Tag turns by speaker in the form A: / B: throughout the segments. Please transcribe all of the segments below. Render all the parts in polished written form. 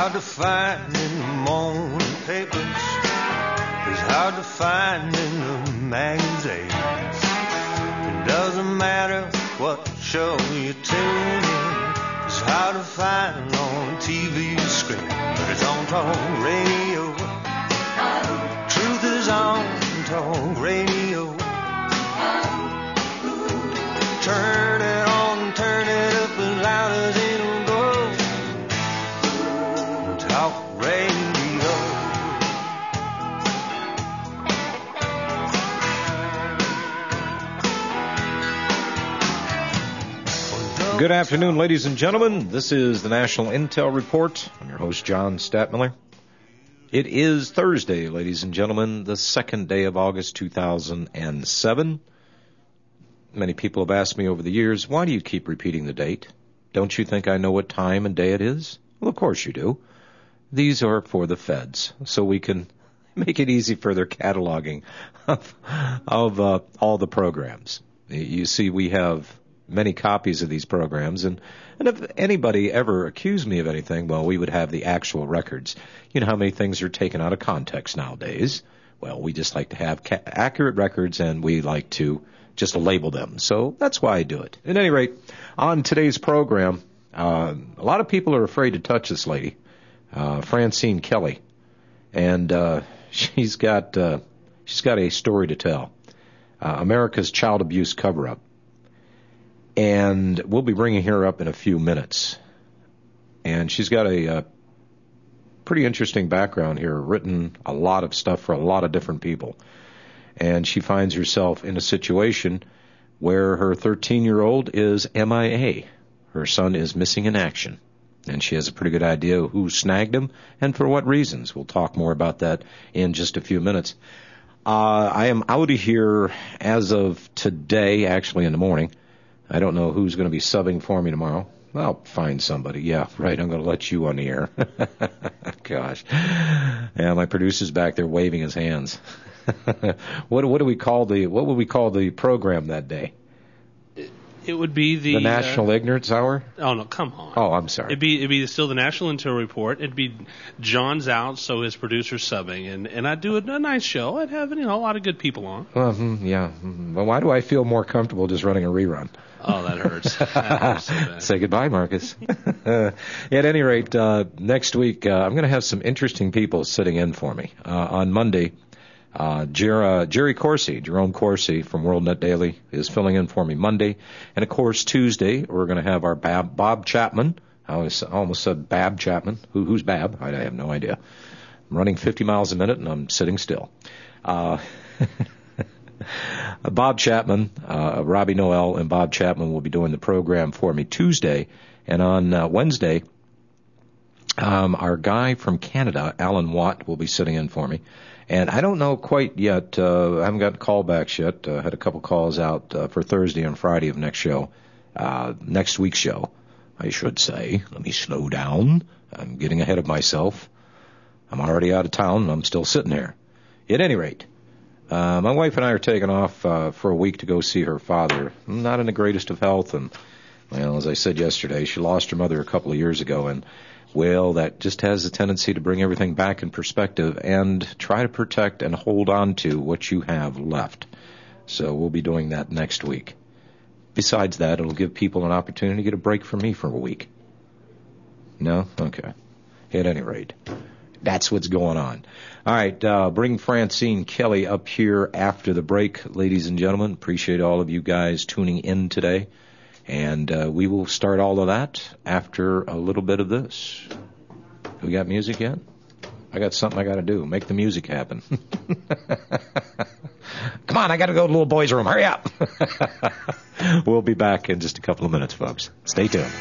A: hard to find in the morning papers. It's hard to find in the magazines. It doesn't matter what show you tune in. It's hard to find on TV screen, but it's on talk radio. Truth is on talk radio. Turn it on, turn it up as loud as it'll go. Talk radio.
B: Good afternoon, ladies and gentlemen. This is the National Intel Report. I'm your host, John Statmiller. It is Thursday, ladies and gentlemen, the second day of August 2007. Many people have asked me over the years, why do you keep repeating the date? Don't you think I know what time and day it is? Well, of course you do. These are for the feds, so we can make it easy for their cataloging of all the programs. You see, we have many copies of these programs, and if anybody ever accused me of anything, well, we would have the actual records. You know how many things are taken out of context nowadays? Well, we just like to have accurate records, and we like to just label them. So that's why I do it. At any rate, on today's program, a lot of people are afraid to touch this lady, Francine Kelly, and she's got a story to tell. America's child abuse cover-up. And we'll be bringing her up in a few minutes. And she's got a pretty interesting background here, written a lot of stuff for a lot of different people. And she finds herself in a situation where her 13-year-old is MIA. Her son is missing in action. And she has a pretty good idea of who snagged him and for what reasons. We'll talk more about that in just a few minutes. I am out of here as of today, actually in the morning. I don't know who's going to be subbing for me tomorrow. I'll find somebody. Yeah, right. I'm going to let you on the air. Gosh. Yeah, my producer's back there waving his hands. What would we call the program that day?
C: It would be
B: the National Ignorance Hour?
C: Oh, no, come on.
B: Oh, I'm sorry.
C: It'd be still the National Intel Report. It'd be John's out, so his producer's subbing. And I'd do a nice show. I'd have, a lot of good people on.
B: Yeah. Well, why do I feel more comfortable just running a rerun?
C: Oh, that hurts. That hurts so bad.
B: Say goodbye, Marcus. At any rate, next week, I'm going to have some interesting people sitting in for me. On Monday, Jerome Corsi from WorldNet Daily is filling in for me Monday. And, of course, Tuesday, we're going to have our Bob Chapman. I almost said Bab Chapman. Who's Bab? I have no idea. I'm running 50 miles a minute, and I'm sitting still. Bob Chapman, Robbie Noel and Bob Chapman will be doing the program for me Tuesday. And on Wednesday, our guy from Canada, Alan Watt, will be sitting in for me. And I don't know quite yet. I haven't gotten callbacks yet. Had a couple calls out for Thursday and Friday of next week's show, I should say. Let me slow down. I'm getting ahead of myself. I'm already out of town, and I'm still sitting here. At any rate, my wife and I are taking off for a week to go see her father. Not in the greatest of health, and, well, as I said yesterday, she lost her mother a couple of years ago, and, well, that just has a tendency to bring everything back in perspective and try to protect and hold on to what you have left. So we'll be doing that next week. Besides that, it'll give people an opportunity to get a break from me for a week. No? Okay. At any rate, that's what's going on. All right, bring Francine Kelly up here after the break, ladies and gentlemen. Appreciate all of you guys tuning in today. And we will start all of that after a little bit of this. We got music yet? I got something I got to do. Make the music happen. Come on, I got to go to the little boy's room. Hurry up. We'll be back in just a couple of minutes, folks. Stay tuned.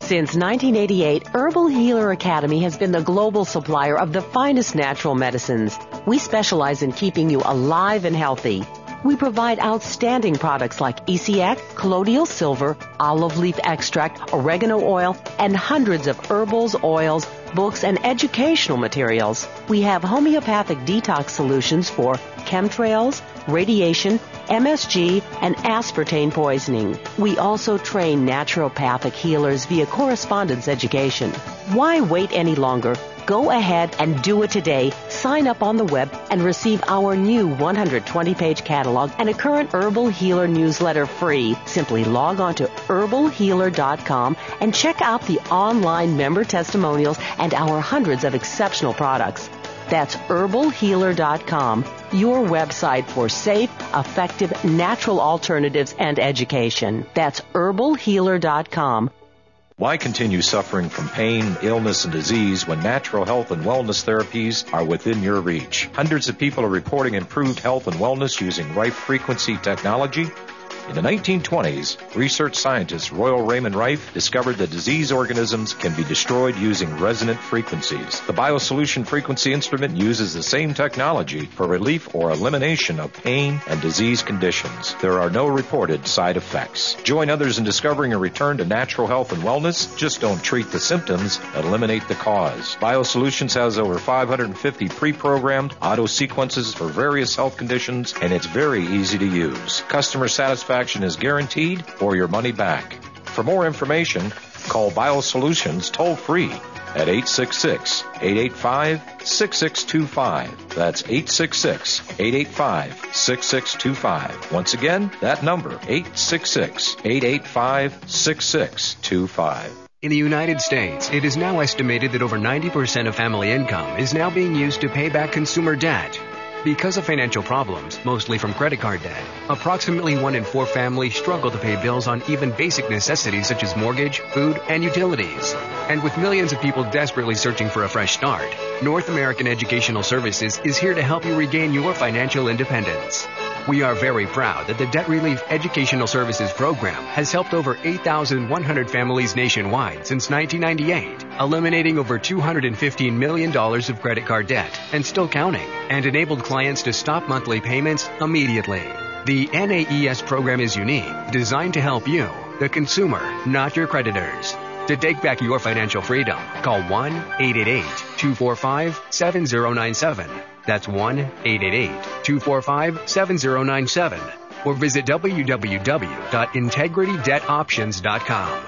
D: Since 1988, Herbal Healer Academy has been the global supplier of the finest natural medicines. We specialize in keeping you alive and healthy. We provide outstanding products like ECX, colloidal silver, olive leaf extract, oregano oil, and hundreds of herbals, oils, books, and educational materials. We have homeopathic detox solutions for chemtrails, radiation, MSG, and aspartame poisoning. We also train naturopathic healers via correspondence education. Why wait any longer? Go ahead and do it today. Sign up on the web and receive our new 120-page catalog and a current Herbal Healer newsletter free. Simply log on to herbalhealer.com and check out the online member testimonials and our hundreds of exceptional products. That's herbalhealer.com, your website for safe, effective, natural alternatives and education. That's herbalhealer.com.
B: Why continue suffering from pain, illness, and disease when natural health and wellness therapies are within your reach? Hundreds of people are reporting improved health and wellness using Rife frequency technology. In the 1920s, research scientist Royal Raymond Rife discovered that disease organisms can be destroyed using resonant frequencies. The BioSolution frequency instrument uses the same technology for relief or elimination of pain and disease conditions. There are no reported side effects. Join others in discovering a return to natural health and wellness. Just don't treat the symptoms, eliminate the cause. BioSolutions has over 550 pre-programmed auto sequences for various health conditions, and it's very easy to use. Customer satisfaction is guaranteed or your money back. For more information, call BioSolutions toll-free at 866-885-6625. That's 866-885-6625. Once again, that number, 866-885-6625.
E: In the United States, it is now estimated that over 90% of family income is now being used to pay back consumer debt. Because of financial problems, mostly from credit card debt, approximately 1 in 4 families struggle to pay bills on even basic necessities such as mortgage, food, and utilities. And with millions of people desperately searching for a fresh start, North American Educational Services is here to help you regain your financial independence. We are very proud that the Debt Relief Educational Services Program has helped over 8,100 families nationwide since 1998, eliminating over $215 million of credit card debt and still counting, and enabled clients to stop monthly payments immediately. The NAES program is unique, designed to help you, the consumer, not your creditors. To take back your financial freedom, call 1-888-245-7097. That's 1-888-245-7097. Or visit www.integritydebtoptions.com.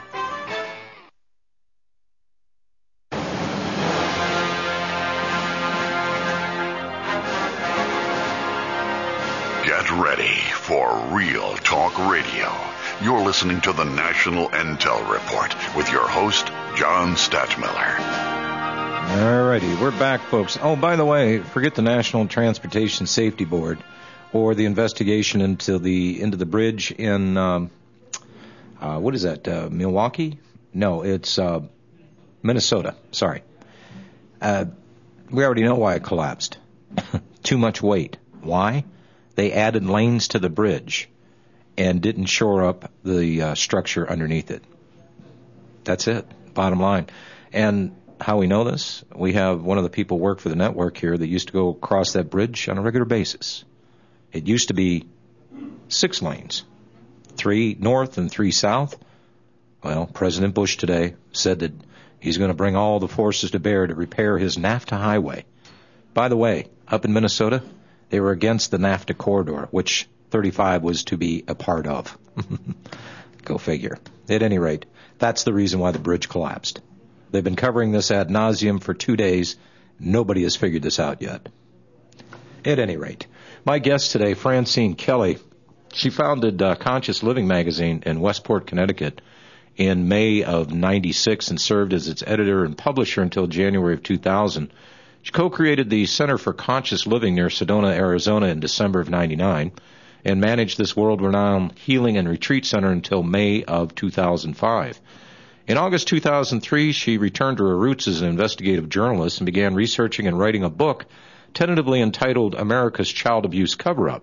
F: Get ready for Real Talk Radio. You're listening to the National Intel Report with your host, John Stadtmiller.
B: All righty, we're back, folks. Oh, by the way, forget the National Transportation Safety Board or the investigation into the bridge in, what is that, Milwaukee? No, it's Minnesota. Sorry. We already know why it collapsed. Too much weight. Why? They added lanes to the bridge and didn't shore up the structure underneath it. That's it, bottom line. And how we know this, we have one of the people work for the network here that used to go across that bridge on a regular basis. It used to be 6 lanes, 3 north and 3 south. Well, President Bush today said that he's going to bring all the forces to bear to repair his NAFTA highway. By the way, up in Minnesota, they were against the NAFTA corridor, which 35 was to be a part of. Go figure. At any rate, that's the reason why the bridge collapsed. They've been covering this ad nauseum for 2 days. Nobody has figured this out yet. At any rate, my guest today, Francine Kelly, she founded Conscious Living magazine in Westport, Connecticut in May of 96 and served as its editor and publisher until January of 2000. She co-created the Center for Conscious Living near Sedona, Arizona in December of 99 and managed this world-renowned healing and retreat center until May of 2005. In August 2003, she returned to her roots as an investigative journalist and began researching and writing a book tentatively entitled America's Child Abuse Cover-Up,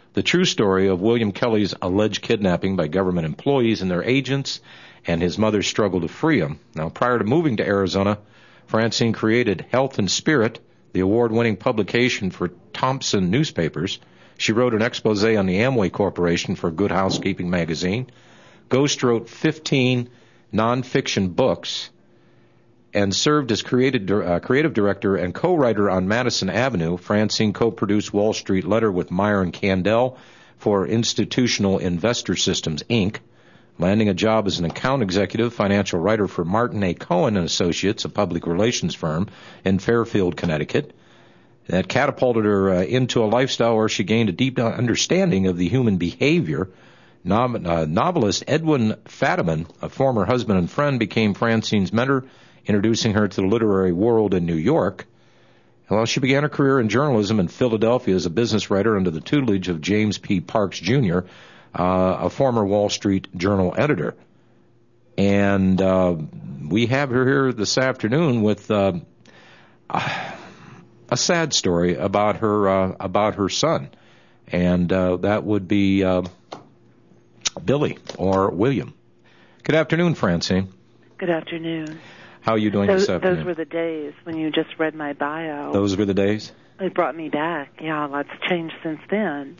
B: the true story of William Kelly's alleged kidnapping by government employees and their agents, and his mother's struggle to free him. Now, prior to moving to Arizona, Francine created Health and Spirit, the award-winning publication for Thompson newspapers. She wrote an expose on the Amway Corporation for Good Housekeeping magazine, ghost-wrote 15 nonfiction books, and served as creative director and co-writer on Madison Avenue. Francine co-produced Wall Street Letter with Myron Kandel for Institutional Investor Systems, Inc., landing a job as an account executive, financial writer for Martin A. Cohen & Associates, a public relations firm in Fairfield, Connecticut. That catapulted her into a lifestyle where she gained a deep understanding of the human behavior. Novelist Edwin Fadiman, a former husband and friend, became Francine's mentor, introducing her to the literary world in New York. Well, she began her career in journalism in Philadelphia as a business writer under the tutelage of James P. Parks, Jr., a former Wall Street Journal editor. And we have her here this afternoon with a sad story about her son, and that would be Billy or William. Good afternoon, Francine.
G: Good afternoon.
B: How are you doing this afternoon?
G: Those were the days when you just read my bio.
B: Those were the days?
G: It brought me back. Yeah, lots changed since then.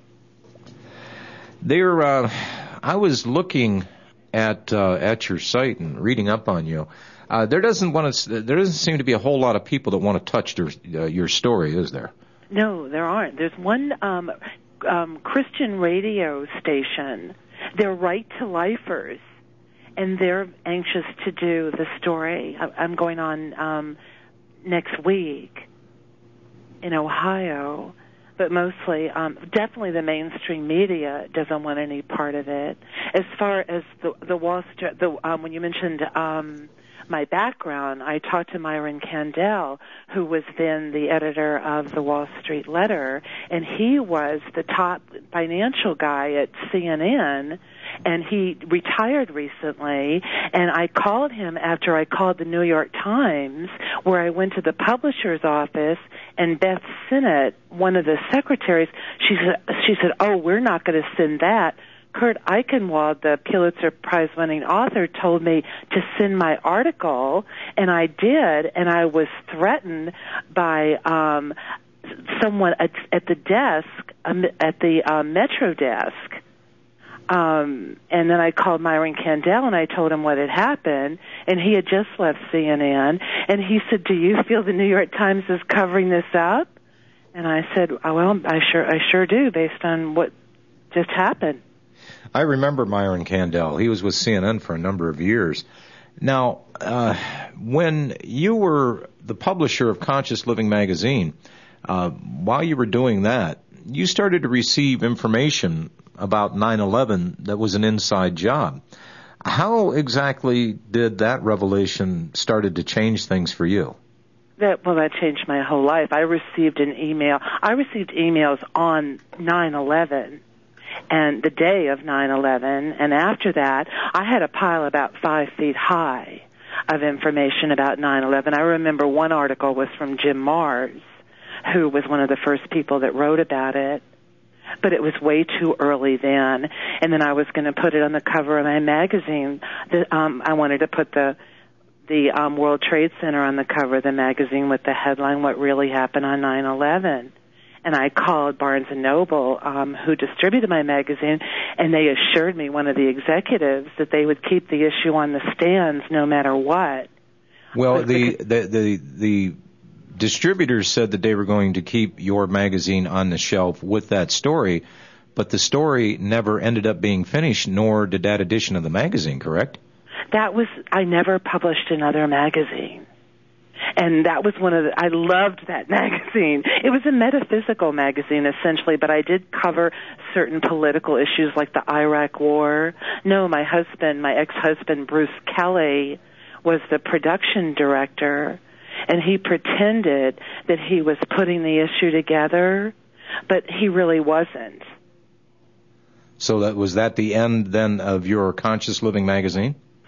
B: I was looking at your site and reading up on you. There doesn't seem to be a whole lot of people that want to touch your story, is there?
G: No, there aren't. There's one Christian radio station. They're Right to Lifers, and they're anxious to do the story. I'm going on next week in Ohio, but mostly, definitely the mainstream media doesn't want any part of it. As far as the Wall Street, when you mentioned my background, I talked to Myron Kandel, who was then the editor of the Wall Street Letter, and he was the top financial guy at CNN, and he retired recently, and I called him after I called the New York Times, where I went to the publisher's office, and Beth Sinnott, one of the secretaries, she said, oh, we're not going to send that. Kurt Eichenwald, the Pulitzer Prize-winning author, told me to send my article, and I did, and I was threatened by someone at the desk, at the Metro desk. And then I called Myron Kandel, and I told him what had happened, and he had just left CNN, and he said, do you feel the New York Times is covering this up? And I said, oh, well, I sure do, based on what just happened.
B: I remember Myron Kandel. He was with CNN for a number of years. Now, when you were the publisher of Conscious Living magazine, while you were doing that, you started to receive information about 9/11 that was an inside job. How exactly did that revelation started to change things for you?
G: That changed my whole life. I received an email. I received emails on 9/11. And the day of 9/11, and after that, I had a pile about 5 feet high of information about 9/11. I remember one article was from Jim Marrs, who was one of the first people that wrote about it, but it was way too early then. And then I was going to put it on the cover of my magazine. I wanted to put the World Trade Center on the cover of the magazine with the headline, What Really Happened on 9/11. And I called Barnes & Noble, who distributed my magazine, and they assured me, one of the executives, that they would keep the issue on the stands no matter what.
B: Well, the distributors said that they were going to keep your magazine on the shelf with that story, but the story never ended up being finished, nor did that edition of the magazine, correct?
G: I never published another magazine. And that was I loved that magazine. It was a metaphysical magazine, essentially, but I did cover certain political issues like the Iraq War. No, my ex-husband, Bruce Kelly, was the production director, and he pretended that he was putting the issue together, but he really wasn't.
B: So was that the end, then, of your Conscious Living magazine?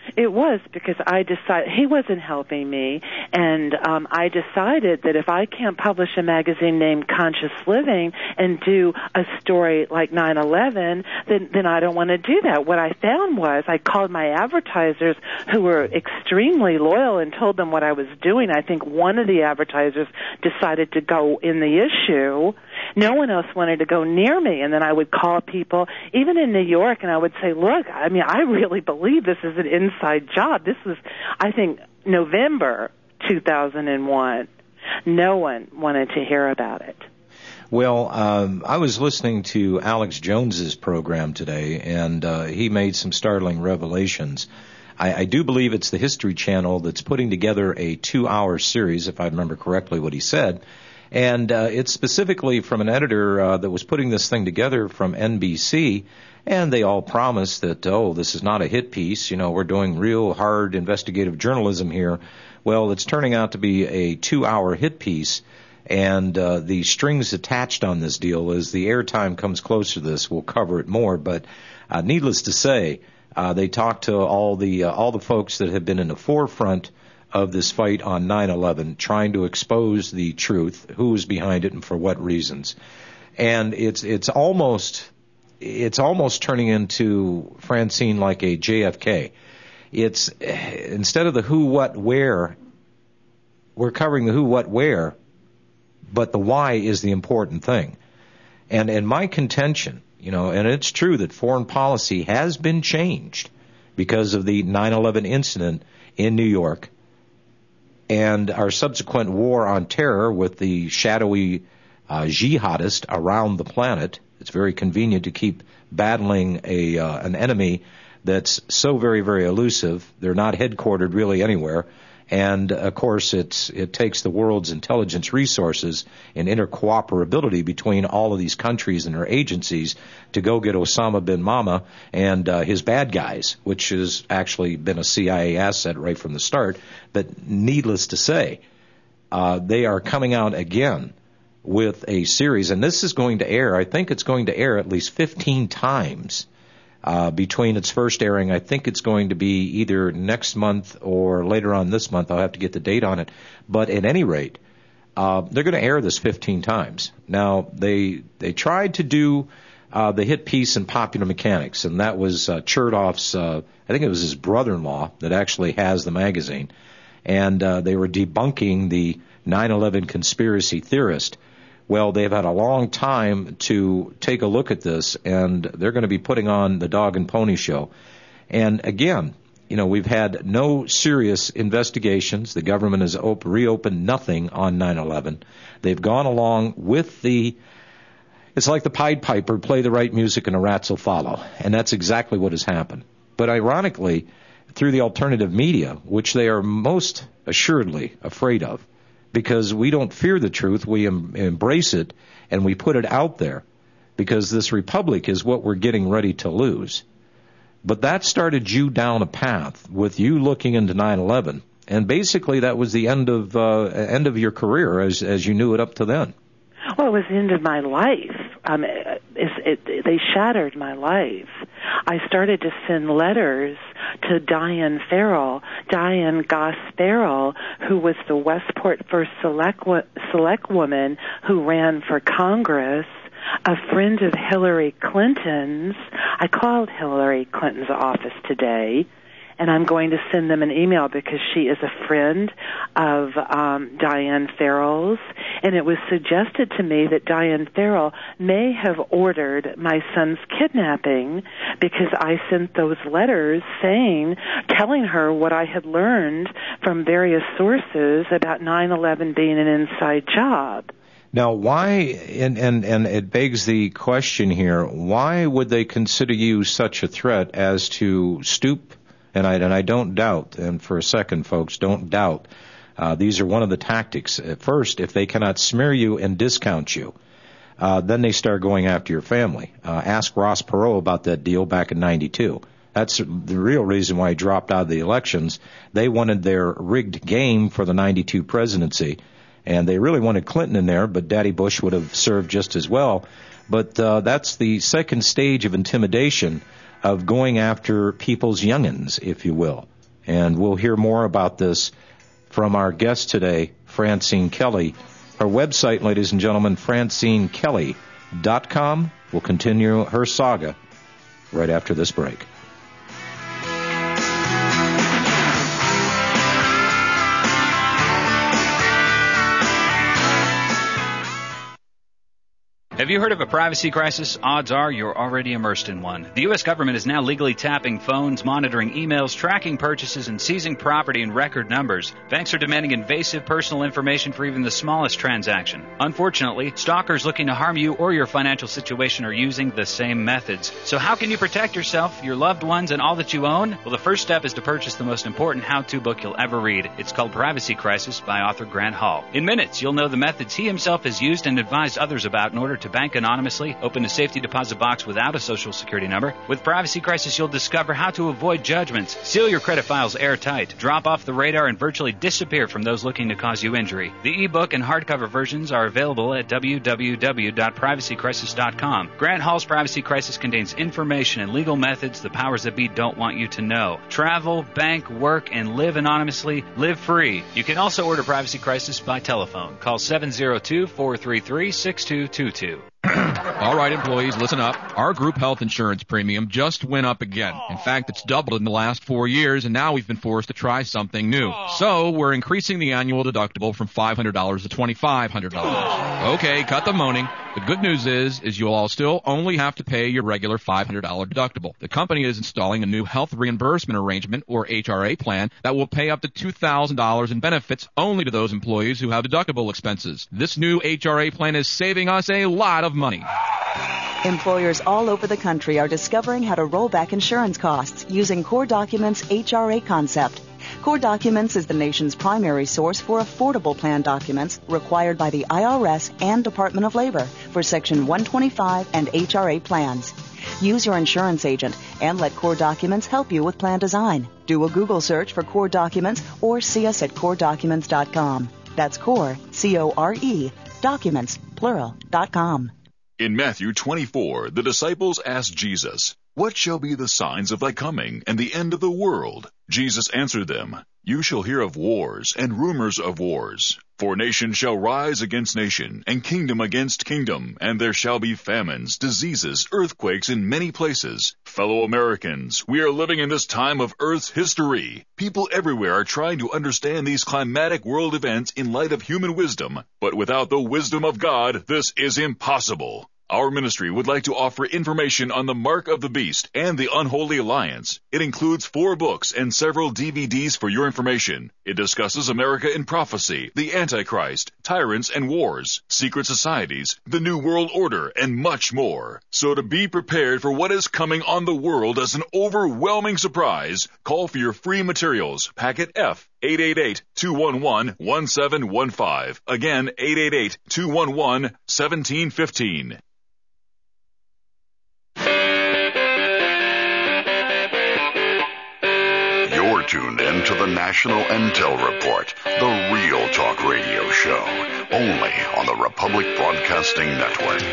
G: It was, because I decided he wasn't helping me, and I decided that if I can't publish a magazine named Conscious Living and do a story like 9/11, then I don't want to do that. What I found was I called my advertisers, who were extremely loyal, and told them what I was doing. I think one of the advertisers decided to go in the issue. No one else wanted to go near me, and then I would call people, even in New York, and I would say, look, I mean, I really believe this is an inside job. This was, I think, November 2001. No one wanted to hear about it.
B: Well, I was listening to Alex Jones's program today, and he made some startling revelations. I do believe it's the History Channel that's putting together a 2-hour series, if I remember correctly what he said. And it's specifically from an editor that was putting this thing together from NBC, and they all promised that, this is not a hit piece, we're doing real hard investigative journalism here. Well, it's turning out to be a 2-hour hit piece, and the strings attached on this deal, as the airtime comes closer to this, we'll cover it more. But needless to say, they talked to all the folks that have been in the forefront of this fight on 9/11, trying to expose the truth, who was behind it and for what reasons. And it's almost turning into, Francine, like a JFK. It's, instead of the who, what, where, we're covering the who, what, where, but the why is the important thing. And my contention, and it's true that foreign policy has been changed because of the 9/11 incident in New York and our subsequent war on terror with the shadowy jihadist around the planet. It's very convenient to keep battling an enemy that's so very, very elusive. They're not headquartered really anywhere. And, of course, it takes the world's intelligence resources and intercooperability between all of these countries and their agencies to go get Osama bin Mama and his bad guys, which has actually been a CIA asset right from the start. But needless to say, they are coming out again with a series, and this is going to air, I think it's going to air at least 15 times. Between its first airing, I think it's going to be either next month or later on this month. I'll have to get the date on it. But at any rate, they're going to air this 15 times. Now, they tried to do the hit piece in Popular Mechanics, and that was Chertoff's, I think it was his brother-in-law that actually has the magazine. And they were debunking the 9/11 conspiracy theorist. Well, they've had a long time to take a look at this, and they're going to be putting on the Dog and Pony Show. And again, we've had no serious investigations. The government has reopened nothing on 9/11. They've gone along with it's like the Pied Piper, play the right music and the rats will follow. And that's exactly what has happened. But ironically, through the alternative media, which they are most assuredly afraid of, because we don't fear the truth, we embrace it, and we put it out there, because this republic is what we're getting ready to lose. But that started you down a path with you looking into 9/11, and basically that was the end of your career as you knew it up to then.
G: Well, it was the end of my life. They shattered my life. I started to send letters to Diane Farrell, Diane Goss Farrell, who was the Westport First Select Woman who ran for Congress, a friend of Hillary Clinton's. I called Hillary Clinton's office today, and I'm going to send them an email because she is a friend of Diane Farrell's, and it was suggested to me that Diane Farrell may have ordered my son's kidnapping because I sent those letters telling her what I had learned from various sources about 9/11 being an inside job.
B: Now, why, and it begs the question here, why would they consider you such a threat as to stoop? And I don't doubt, and for a second, folks, don't doubt. These are one of the tactics. At first, if they cannot smear you and discount you, then they start going after your family. Ask Ross Perot about that deal back in '92. That's the real reason why he dropped out of the elections. They wanted their rigged game for the '92 presidency, and they really wanted Clinton in there, but Daddy Bush would have served just as well. But that's the second stage of intimidation. of going after people's youngins, if you will. And we'll hear more about this from our guest today, Francine Kelly. Her website, ladies and gentlemen, FrancineKelly.com. We'll continue her saga right after this break.
H: Have you heard of a privacy crisis? Odds are you're already immersed in one. The U.S. government is now legally tapping phones, monitoring emails, tracking purchases, and seizing property in record numbers. Banks are demanding invasive personal information for even the smallest transaction. Unfortunately, stalkers looking to harm you or your financial situation are using the same methods. So how can you protect yourself, your loved ones, and all that you own? Well, the first step is to purchase the most important how-to book you'll ever read. It's called Privacy Crisis by author Grant Hall. In minutes, you'll know the methods he himself has used and advised others about in order to bank anonymously, open a safety deposit box without a social security number. With Privacy Crisis, you'll discover how to avoid judgments, seal your credit files airtight, drop off the radar, and virtually disappear from those looking to cause you injury. The ebook and hardcover versions are available at www.privacycrisis.com. Grant Hall's Privacy Crisis contains information and legal methods the powers that be don't want you to know. Travel, bank, work, and live anonymously. Live free. You can also order Privacy Crisis by telephone. Call 702-433-6222.
I: All right, employees, listen up. Our group health insurance premium just went up again. In fact, it's doubled in the last 4 years, and now we've been forced to try something new. So we're increasing the annual deductible from $500 to $2,500. Okay, cut the moaning. The good news is you'll all still only have to pay your regular $500 deductible. The company is installing a new health reimbursement arrangement, or HRA plan, that will pay up to $2,000 in benefits only to those employees who have deductible expenses. This new HRA plan is saving us a lot of money.
J: Employers all over the country are discovering how to roll back insurance costs using Core Documents' HRA concept. Core Documents is the nation's primary source for affordable plan documents required by the IRS and Department of Labor for Section 125 and HRA plans. Use your insurance agent and let Core Documents help you with plan design. Do a Google search for Core Documents or see us at CoreDocuments.com. That's Core, C-O-R-E, Documents, plural.com.
K: In Matthew 24, the disciples asked Jesus, "What shall be the signs of thy coming and the end of the world?" Jesus answered them, "You shall hear of wars and rumors of wars. For nation shall rise against nation, and kingdom against kingdom, and there shall be famines, diseases, earthquakes in many places. Fellow Americans, we are living in this time of Earth's history. People everywhere are trying to understand these climatic world events in light of human wisdom, but without the wisdom of God, this is impossible. Our ministry would like to offer information on the Mark of the Beast and the Unholy Alliance. It includes 4 books and several DVDs for your information. It discusses America in prophecy, the Antichrist, tyrants and wars, secret societies, the New World Order, and much more. So to be prepared for what is coming on the world as an overwhelming surprise, call for your free materials, packet F, 888-211-1715. Again, 888-211-1715.
F: You're tuned in to the National Intel Report, the real talk radio show, only on the Republic Broadcasting Network.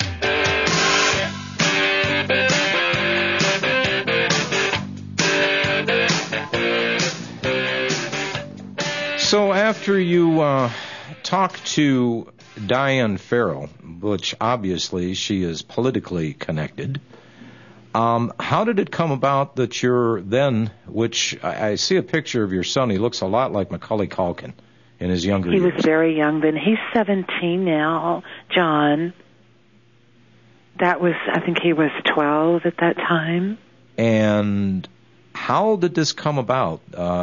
B: So after you talk to Diane Farrell, which obviously she is politically connected, how did it come about that you're then, which I see a picture of your son, he looks a lot like Macaulay Culkin in his younger years.
G: He was very young then. He's 17 now, John. That was, I think he was 12 at that time.
B: And how did this come about?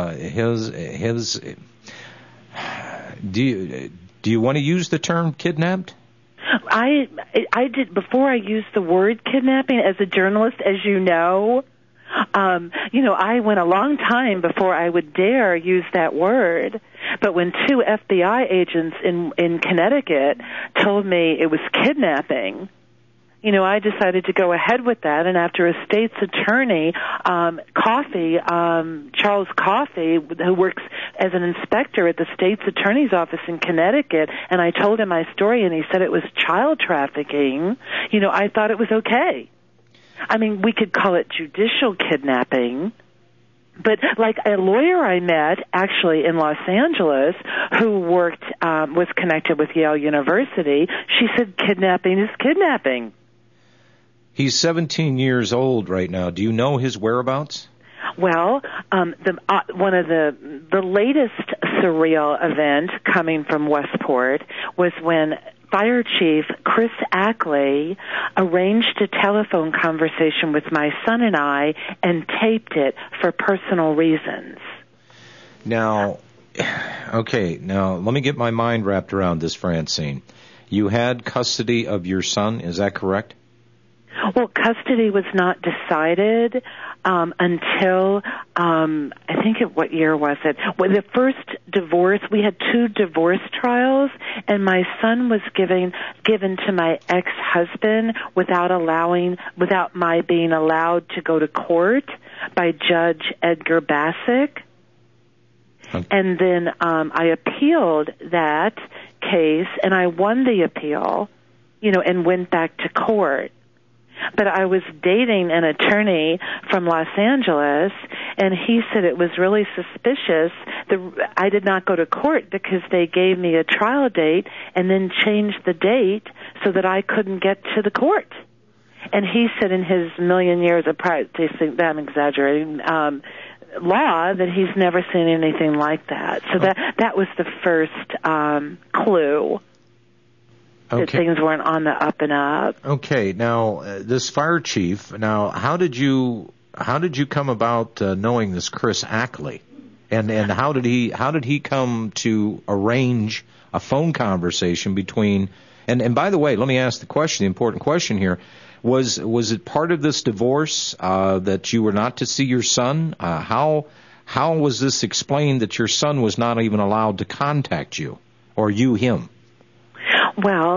B: Do you want to use the term kidnapped?
G: I did, before I used the word kidnapping as a journalist, as you know, I went a long time before I would dare use that word. But when 2 FBI agents in Connecticut told me it was kidnapping, I decided to go ahead with that, and after a state's attorney, Charles Coffey, who works as an inspector at the state's attorney's office in Connecticut, and I told him my story, and he said it was child trafficking, I thought it was okay. I mean, we could call it judicial kidnapping. But like a lawyer I met actually in Los Angeles who was connected with Yale University, she said kidnapping is kidnapping.
B: He's 17 years old right now. Do you know his whereabouts?
G: Well, one of the latest surreal event coming from Westport was when Fire Chief Chris Ackley arranged a telephone conversation with my son and I and taped it for personal reasons.
B: Now, okay, let me get my mind wrapped around this, Francine. You had custody of your son, is that correct?
G: Well, custody was not decided until, I think what year was it? Well, the first divorce, we had 2 divorce trials, and my son was given to my ex-husband without my being allowed to go to court by Judge Edgar Bassick. Okay. And then I appealed that case, and I won the appeal, and went back to court. But I was dating an attorney from Los Angeles, and he said it was really suspicious that I did not go to court because they gave me a trial date and then changed the date so that I couldn't get to the court. And he said in his million years of practicing, I'm exaggerating, law, that he's never seen anything like that. So that was the first clue. That things weren't on the up and up. Okay,
B: now this fire chief. Now, how did you come about knowing this Chris Ackley, and how did he come to arrange a phone conversation between? And by the way, let me ask the important question here: was it part of this divorce that you were not to see your son? How was this explained that your son was not even allowed to contact you, or you him?
G: Well,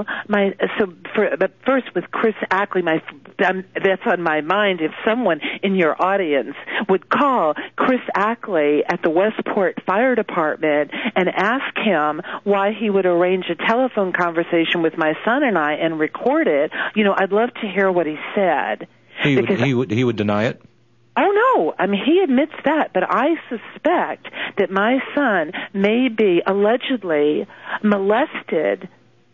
G: but first with Chris Ackley, that's on my mind. If someone in your audience would call Chris Ackley at the Westport Fire Department and ask him why he would arrange a telephone conversation with my son and I and record it, I'd love to hear what he said.
B: He would deny it?
G: Oh, no. I mean, he admits that, but I suspect that my son may be allegedly molested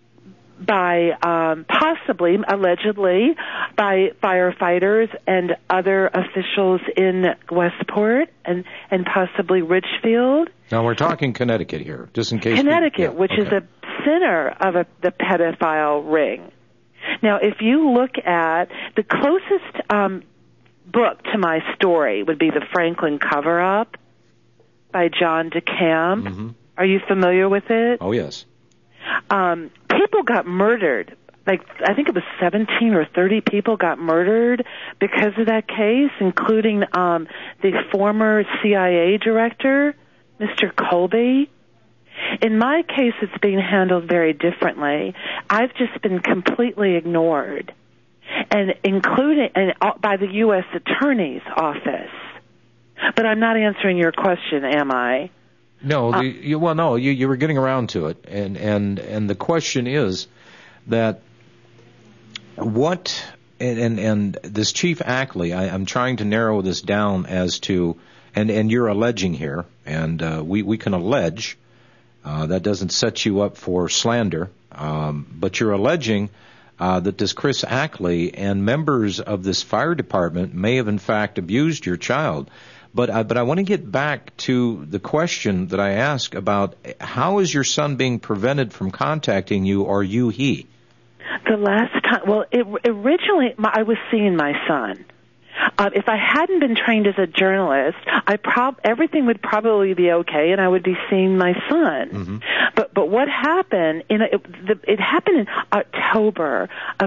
G: allegedly by firefighters and other officials in Westport and possibly Richfield.
B: Now we're talking Connecticut here, just in case.
G: Connecticut, which is a center of the pedophile ring. Now, if you look at the closest book to my story would be The Franklin Cover-Up by John DeCamp. Mm-hmm. Are you familiar with it?
B: Oh, yes.
G: People got murdered. Like, I think it was 17 or 30 people got murdered because of that case, including the former CIA director, Mr. Colby. In my case, it's being handled very differently. I've just been completely ignored, and by the U.S. Attorney's Office. But I'm not answering your question, am I?
B: No, you were getting around to it, and the question is that what and this Chief Ackley, I'm trying to narrow this down as to, and you're alleging here, and we can allege, that doesn't set you up for slander, but you're alleging that this Chris Ackley and members of this fire department may have in fact abused your child. But I want to get back to the question that I asked about how is your son being prevented from contacting you, or you he?
G: The last time, originally I was seeing my son. If I hadn't been trained as a journalist, everything would probably be okay, and I would be seeing my son. Mm-hmm. But what happened? It happened in October of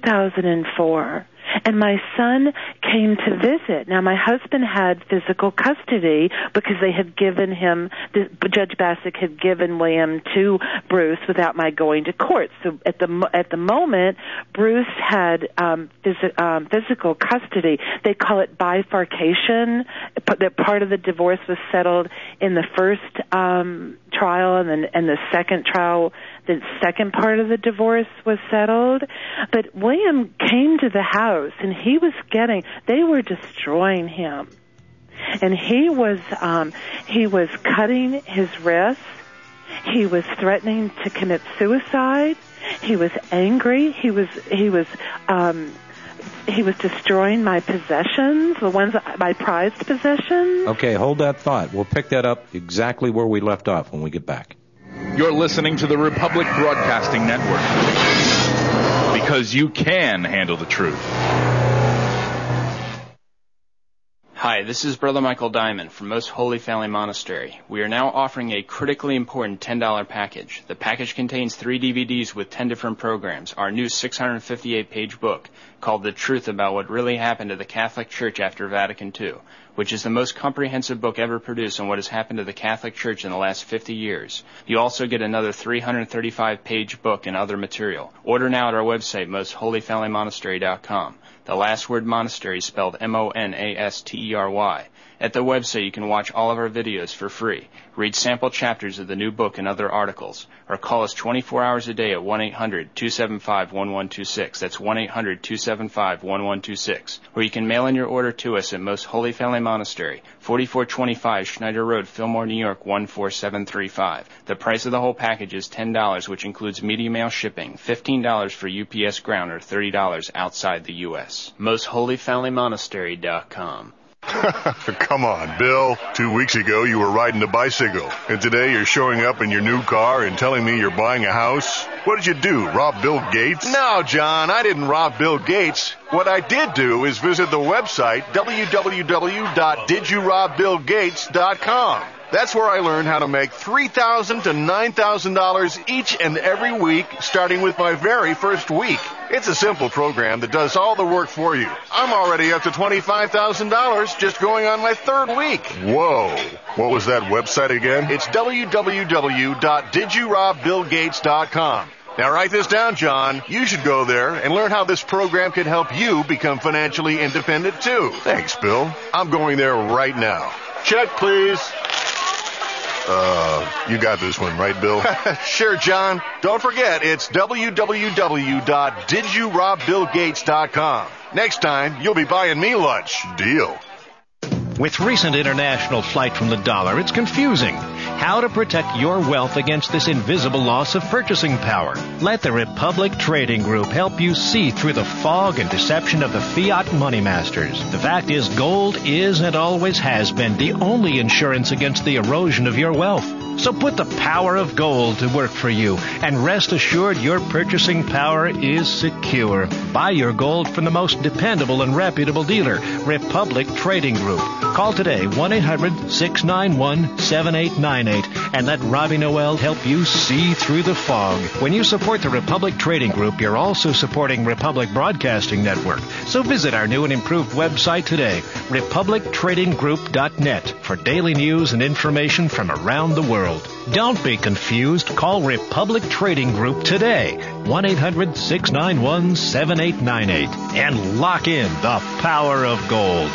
G: 2004. And my son came to visit. Now, my husband had physical custody because they had given him, Judge Bassick had given William to Bruce without my going to court. So at the moment, Bruce had physical custody. They call it bifurcation. That part of the divorce was settled in the first trial, and the second trial, the second part of the divorce was settled. But William came to the house, and they were destroying him. And he was cutting his wrists. He was threatening to commit suicide. He was angry. He was destroying my possessions, my prized possessions.
B: Okay, hold that thought. We'll pick that up exactly where we left off when we get back.
L: You're listening to the Republic Broadcasting Network, because you can handle the truth.
M: Hi, this is Brother Michael Diamond from Most Holy Family Monastery. We are now offering a critically important $10 package. The package contains 3 DVDs with 10 different programs, our new 658-page book called The Truth About What Really Happened to the Catholic Church After Vatican II, which is the most comprehensive book ever produced on what has happened to the Catholic Church in the last 50 years. You also get another 335-page book and other material. Order now at our website, mostholyfamilymonastery.com. The last word monastery is spelled M-O-N-A-S-T-E-R-Y. At the website, you can watch all of our videos for free, read sample chapters of the new book and other articles, or call us 24 hours a day at 1-800-275-1126. That's 1-800-275-1126. Or you can mail in your order to us at Most Holy Family Monastery, 4425 Schneider Road, Fillmore, New York, 14735. The price of the whole package is $10, which includes media mail shipping, $15 for UPS ground, or $30 outside the U.S. MostHolyFamilyMonastery.com.
N: Come on, Bill. 2 weeks ago, you were riding a bicycle. And today, you're showing up in your new car and telling me you're buying a house? What did you do, rob Bill Gates? No, John, I didn't rob Bill Gates. What I did do is visit the website, www.didyourobBillGates.com. That's where I learned how to make $3,000 to $9,000 each and every week, starting with my very first week. It's a simple program that does all the work for you. I'm already up to $25,000 just going on my third week. Whoa. What was that website again? It's www.didyourobBillGates.com. Now write this down, John. You should go there and learn how this program can help you become financially independent, too. Thanks, Bill. I'm going there right now. Check, please. You got this one, right, Bill? Sure, John. Don't forget, it's www.didyourobBillGates.com. Next time, you'll be buying me lunch. Deal.
O: With recent international flight from the dollar, it's confusing. How to protect your wealth against this invisible loss of purchasing power. Let the Republic Trading Group help you see through the fog and deception of the fiat money masters. The fact is, gold is and always has been the only insurance against the erosion of your wealth. So put the power of gold to work for you, and rest assured your purchasing power is secure. Buy your gold from the most dependable and reputable dealer, Republic Trading Group. Call today, 1-800-691-7898, and let Robbie Noel help you see through the fog. When you support the Republic Trading Group, you're also supporting Republic Broadcasting Network. So visit our new and improved website today, republictradinggroup.net, for daily news and information from around the world. Don't be confused. Call Republic Trading Group today, 1-800-691-7898, and lock in the power of gold.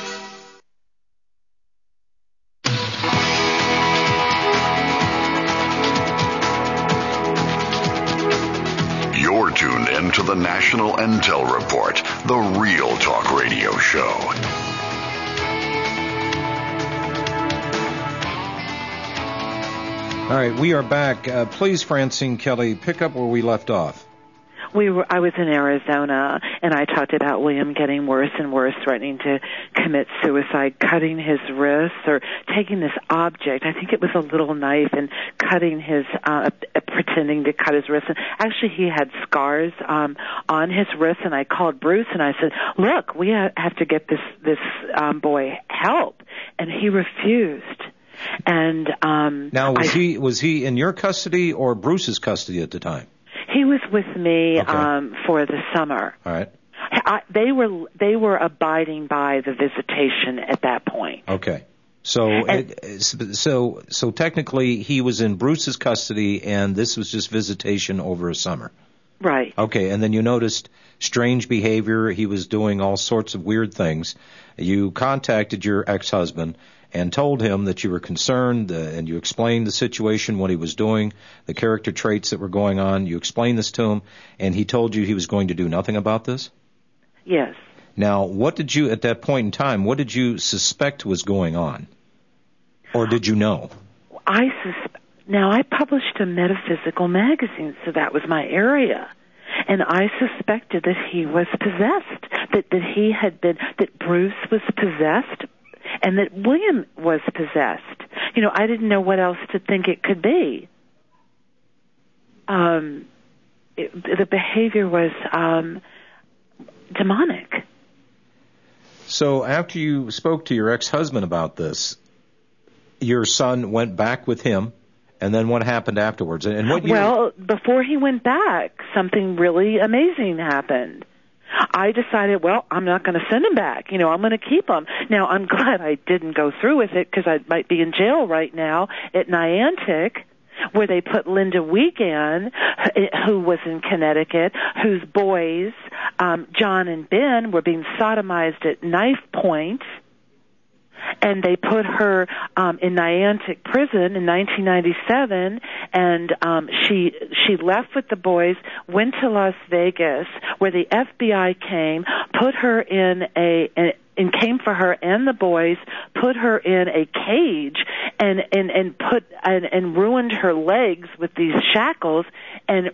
F: You're tuned in to the National Intel Report, the Real Talk Radio Show.
B: All right, we are back. Please, Francine Kelly, pick up where we left off.
G: I was in Arizona, and I talked about William getting worse and worse, threatening to commit suicide, cutting his wrists, or taking this object. I think it was a little knife, and cutting his, pretending to cut his wrists. And actually, he had scars on his wrists, and I called Bruce, and I said, "Look, we have to get this boy help," and he refused. And
B: now, was he in your custody or Bruce's custody at the time?
G: He was with me for the summer.
B: All right.
G: They were abiding by the visitation at that point.
B: Okay. So technically he was in Bruce's custody, and this was just visitation over a summer.
G: Right.
B: Okay, and then you noticed strange behavior. He was doing all sorts of weird things. You contacted your ex-husband and told him that you were concerned, and you explained the situation, what he was doing, the character traits that were going on. You explained this to him, and he told you he was going to do nothing about this?
G: Yes.
B: Now, what did you, at that point in time, what did you suspect was going on? Or did you know?
G: Now, I published a metaphysical magazine, so that was my area. And I suspected that he was possessed, that Bruce was possessed, and that William was possessed. You know, I didn't know what else to think it could be. The behavior was demonic.
B: So after you spoke to your ex-husband about this, your son went back with him, and then what happened afterwards? And what year? Well,
G: before he went back, something really amazing happened. I decided, well, I'm not going to send him back. You know, I'm going to keep him. Now, I'm glad I didn't go through with it because I might be in jail right now at Niantic, where they put Linda Wiegand, who was in Connecticut, whose boys, John and Ben, were being sodomized at knife point. And they put her in Niantic prison in 1997, and she left with the boys, went to Las Vegas, where the FBI came, put her in and came for her and the boys, put her in a cage, and ruined her legs with these shackles, and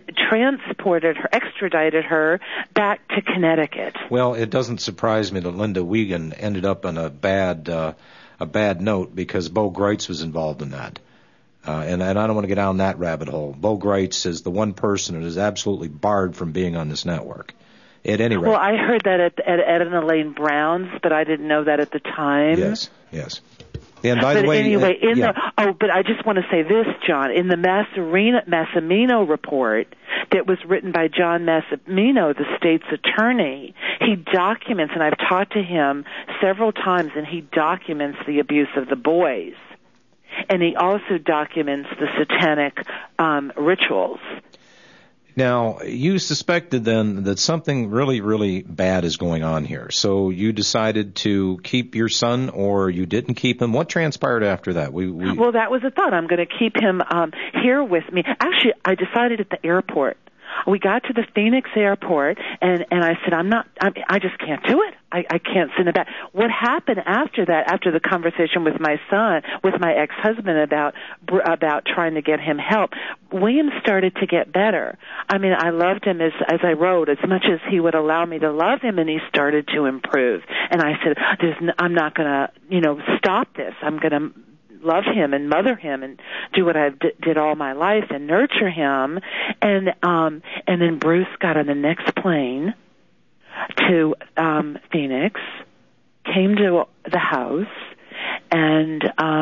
G: extradited her back to Connecticut.
B: Well, it doesn't surprise me that Linda Wiegand ended up on a bad note, because Bo Greitz was involved in that. And I don't want to get down that rabbit hole. Bo Greitz is the one person that is absolutely barred from being on this network. At any rate.
G: Well, I heard that at Ed and Elaine Brown's, but I didn't know that at the time.
B: Yes. And by the way,
G: anyway, but I just want to say this, John. In the Massimino report that was written by John Massimino, the state's attorney, he documents, and I've talked to him several times, and he documents the abuse of the boys. And he also documents the satanic rituals.
B: Now, you suspected then that something really, really bad is going on here. So you decided to keep your son, or you didn't keep him. What transpired after that?
G: Well, that was a thought. I'm going to keep him here with me. Actually, I decided at the airport. We got to the Phoenix airport, and I said, I just can't do it. I can't send it back. What happened after that, after the conversation with my son, with my ex-husband about trying to get him help, William started to get better. I mean, I loved him as I wrote, as much as he would allow me to love him, and he started to improve. And I said, I'm not going to, stop this. I'm going to love him and mother him and do what I did all my life and nurture him. And then Bruce got on the next plane to Phoenix, came to the house, and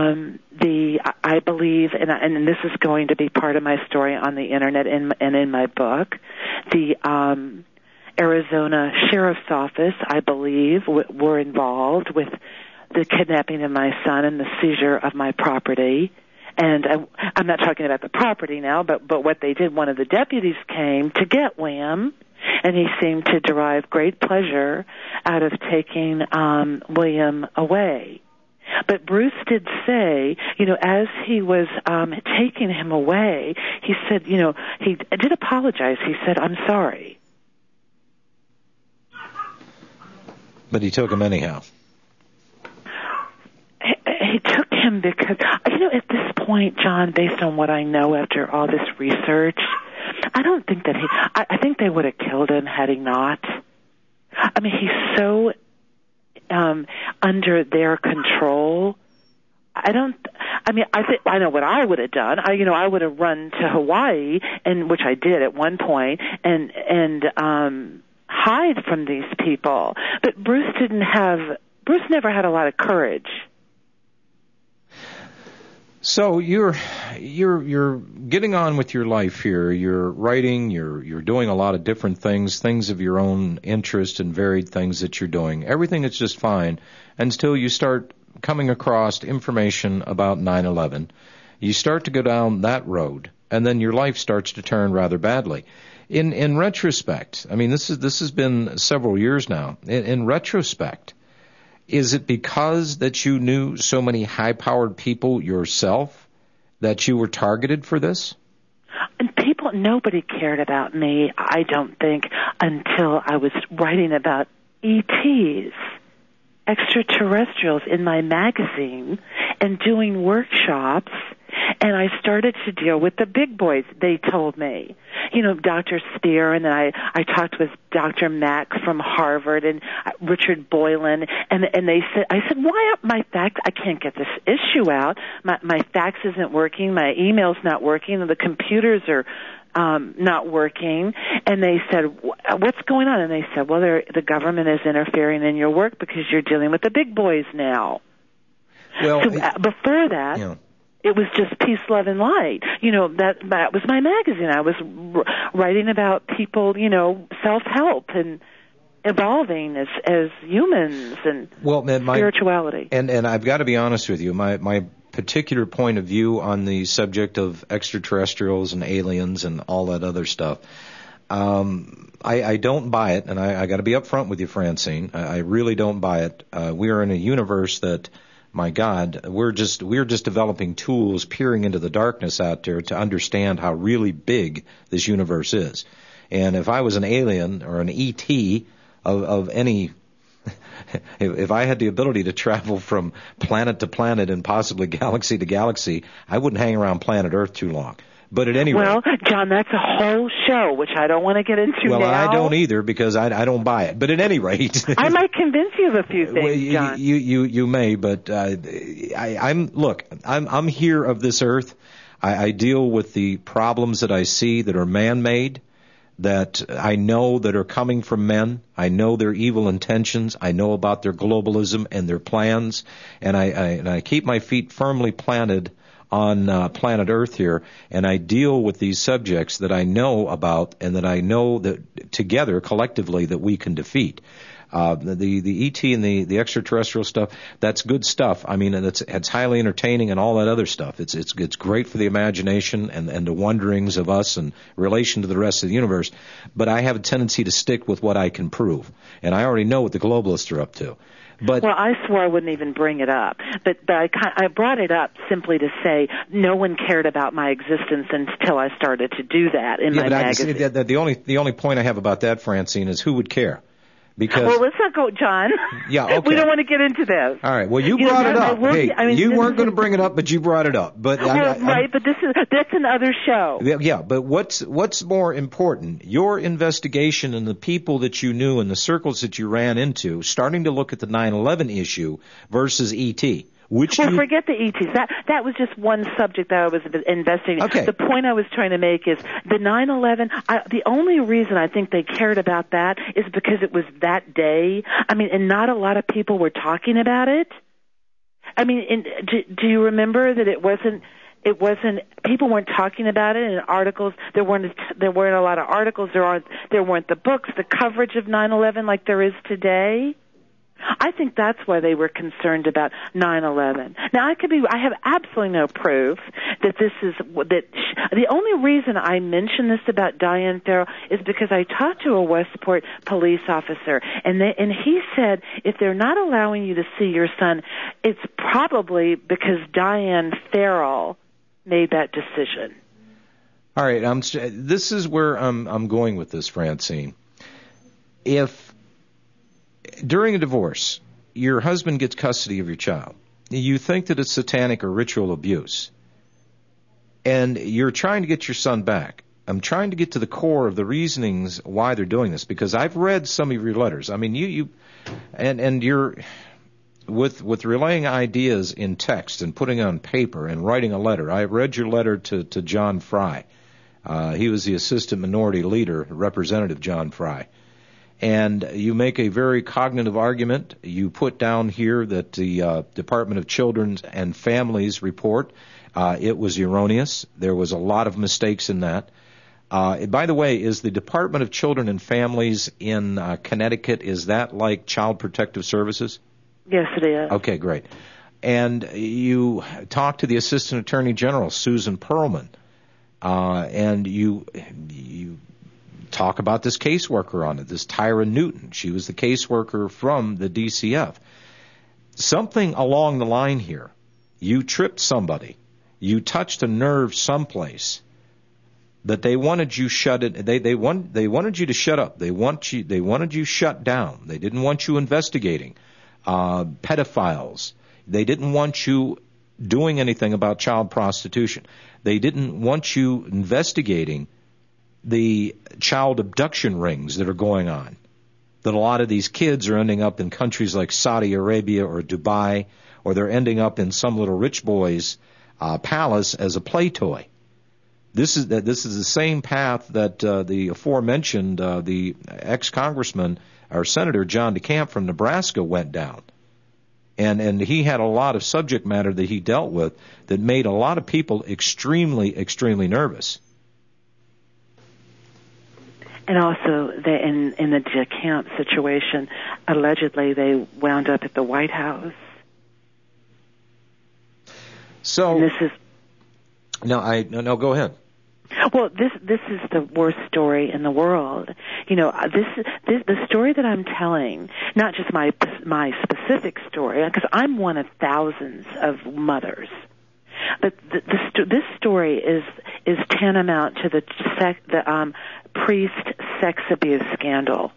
G: I believe, and this is going to be part of my story on the internet and in my book, the Arizona Sheriff's Office, I believe, were involved with the kidnapping of my son and the seizure of my property. And I'm not talking about the property now, but what they did, one of the deputies came to get William, and he seemed to derive great pleasure out of taking William away. But Bruce did say, as he was taking him away, he said, he did apologize. He said, "I'm sorry."
B: But he took him anyhow.
G: He took him because, at this point, John, based on what I know after all this research, I don't think that I think they would have killed him had he not. I mean, he's so under their control. I know what I would have done. I would have run to Hawaii, and which I did at one point, and hide from these people. But Bruce never had a lot of courage.
B: So you're getting on with your life here. You're writing. You're doing a lot of different things of your own interest and varied things that you're doing. Everything is just fine until you start coming across information about 9/11. You start to go down that road, and then your life starts to turn rather badly. In retrospect, I mean, this has been several years now. In retrospect, is it because that you knew so many high-powered people yourself that you were targeted for this?
G: And nobody cared about me, I don't think, until I was writing about ETs, extraterrestrials, in my magazine and doing workshops. And I started to deal with the big boys, they told me. Dr. Spear, and then I talked with Dr. Mack from Harvard and Richard Boylan, and I said, why are my fax? I can't get this issue out. My fax isn't working, my email's not working, and the computers are not working. And they said, what's going on? And they said, well, the government is interfering in your work because you're dealing with the big boys now.
B: Well,
G: so before that, it was just peace, love, and light. That was my magazine. I was writing about people, self-help and evolving as humans and spirituality.
B: And I've got to be honest with you, my particular point of view on the subject of extraterrestrials and aliens and all that other stuff, I don't buy it, and I got to be upfront with you, Francine. I really don't buy it. We are in a universe that, my God, we're just developing tools peering into the darkness out there to understand how really big this universe is. And if I was an alien or an ET of any, if I had the ability to travel from planet to planet and possibly galaxy to galaxy, I wouldn't hang around planet Earth too long. But at any rate...
G: Well, John, that's a whole show, which I don't want to get into now.
B: Well, I don't either, because I don't buy it. But at any rate...
G: I might convince you of a few things, John.
B: You may, but I'm here of this earth. I deal with the problems that I see that are man-made, that I know that are coming from men. I know their evil intentions. I know about their globalism and their plans. And I keep my feet firmly planted on planet Earth here, and I deal with these subjects that I know about and that I know that together, collectively, that we can defeat. The ET and the extraterrestrial stuff, that's good stuff. I mean, it's highly entertaining and all that other stuff. It's great for the imagination and the wonderings of us in relation to the rest of the universe. But I have a tendency to stick with what I can prove, and I already know what the globalists are up to. Well,
G: I swore I wouldn't even bring it up, but I brought it up simply to say no one cared about my existence until I started to do that in my magazine.
B: The only point I have about that, Francine, is who would care? Because
G: let's not go, John.
B: Yeah, okay.
G: We don't want to get into this.
B: All right. Well, you brought it up. You weren't going to bring it up, but you brought it up. But
G: but that's another show.
B: Yeah, but what's more important? Your investigation and the people that you knew and the circles that you ran into, starting to look at the 9/11 issue versus ET.
G: Forget the ETs. That was just one subject that I was investigating.
B: Okay.
G: The point I was trying to make is the 9/11. The only reason I think they cared about that is because it was that day. I mean, and not a lot of people were talking about it. I mean, do you remember that it wasn't? People weren't talking about it in articles. There weren't a lot of articles. There weren't the books, the coverage of 9/11 like there is today. I think that's why they were concerned about 9/11. Now, I have absolutely no proof that the only reason I mention this about Diane Farrell is because I talked to a Westport police officer, and he said if they're not allowing you to see your son, it's probably because Diane Farrell made that decision.
B: All right, this is where I'm going with this, Francine. If during a divorce, your husband gets custody of your child, you think that it's satanic or ritual abuse, and you're trying to get your son back. I'm trying to get to the core of the reasonings why they're doing this, because I've read some of your letters. I mean, you're with relaying ideas in text and putting it on paper and writing a letter. I read your letter to John Fry. He was the assistant minority leader, Representative John Fry. And you make a very cognitive argument. You put down here that the Department of Children and Families report, it was erroneous. There was a lot of mistakes in that. By the way, is the Department of Children and Families in Connecticut, is that like Child Protective Services?
G: Yes, it is.
B: Okay, great. And you talked to the Assistant Attorney General, Susan Perlman, and you talk about this caseworker on it, this Tyra Newton. She was the caseworker from the DCF. Something along the line here. You tripped somebody. You touched a nerve someplace that they wanted you shut it. They wanted you to shut up. They wanted you shut down. They didn't want you investigating pedophiles. They didn't want you doing anything about child prostitution. They didn't want you investigating the child abduction rings that are going on, that a lot of these kids are ending up in countries like Saudi Arabia or Dubai, or they're ending up in some little rich boy's palace as a play toy. This is the same path that the aforementioned the ex-congressman or Senator John DeCamp from Nebraska went down. And he had a lot of subject matter that he dealt with that made a lot of people extremely, extremely nervous.
G: And also, in the DeCamp situation, allegedly they wound up at the White House.
B: So
G: and this is
B: no, go ahead.
G: Well, this is the worst story in the world. You know, the story that I'm telling, not just my specific story, because I'm one of thousands of mothers. But this story is tantamount to the priest sex abuse scandal.